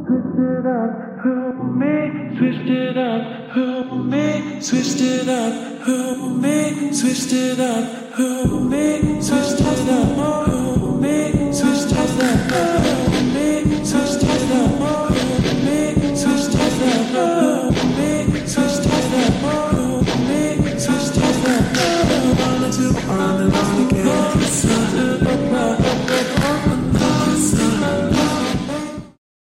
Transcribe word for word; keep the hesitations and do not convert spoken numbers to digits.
Twist it up, help me, twist it up, help me, twist it up, help me, twist it up, help me, twist it up.